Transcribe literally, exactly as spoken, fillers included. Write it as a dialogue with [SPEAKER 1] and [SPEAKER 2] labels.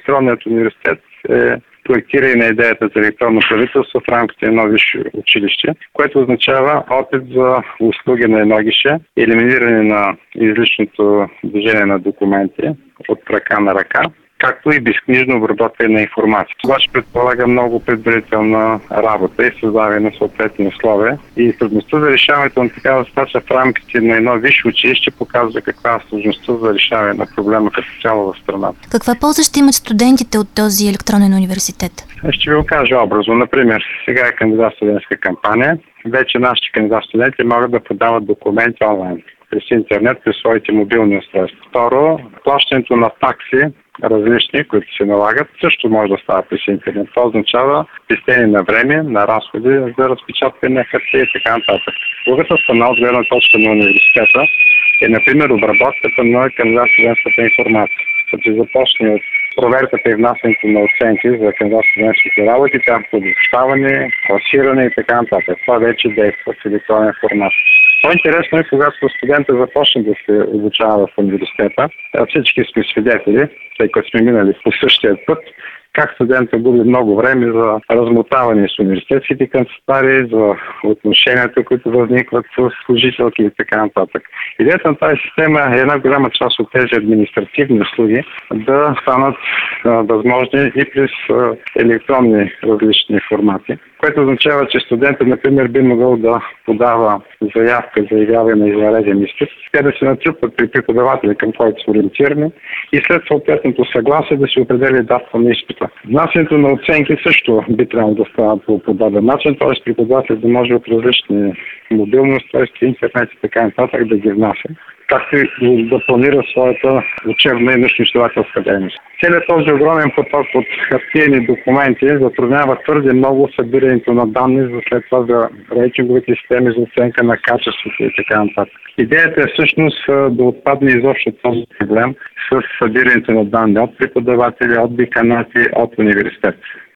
[SPEAKER 1] електронният университет е проектира и на идеята за електронно правителство в рамките на едно висше училище, което означава опит за услуги на едно гише, елиминиране на излишното движение на документи от ръка на ръка, както и безкнижно обработване на информация. Това ще предполага много предварителна работа и създаване на съответни условия. И трудността за решаването на такава задача в рамките на едно висше училище показва каква е сложността за решаване на проблема като цяло в страната.
[SPEAKER 2] Каква полза ще имат студентите от този електронен университет?
[SPEAKER 1] Ще ви го кажа образно. Например, сега е кандидат-студентска кампания. Вече нашите кандидат-студенти могат да подават документи онлайн през интернет, през своите мобилни устройства. Второ, плащането на такси различни, които се налагат, също може да става през интернет. Това означава спестение на време, на разходи за разпечаткане на хартия и така нататък. Другата страна от гледна точка на университета е, например, обработката на кандидат-студентската информация. Като се започне от проверката и внасянето на оценки за кандидат-студентските работи, тяхното обобщаване, класиране и така нататък. Това вече действа в електронен формат. По-интересно е, когато студента започне да се обучава в университета, всички сме свидетели, тъй като сме минали по същия път, как студентът губи много време за размотаване с университетските канцеларии, за отношенията, които възникват с служителки и така нататък. Идеята на тази система е една голяма част от тези административни услуги да станат а, възможни и през а, електронни различни формати, което означава, че студентът, например, би могъл да подава заявка за явяване на извънреден изпит, те да се натрупват при преподаватели, към който са ориентирани, и след съответното съгласие да се определи дата на изпита. Внасянето на оценки също би трябвало да става по подобен начин, т.е. преподавател да може от различни мобилни устройства, интернет и така нататък да ги внася, както и да планира своята учебна и научно-изследователска дейност. Целият този огромен поток от хартиени документи затруднява твърде много събирането на данни за след това за рейтинговите системи за оценка на качеството и така нататък. Идеята е всъщност да отпадне изобщо този проблем с събирането на данни от преподаватели, от деканати, от университет.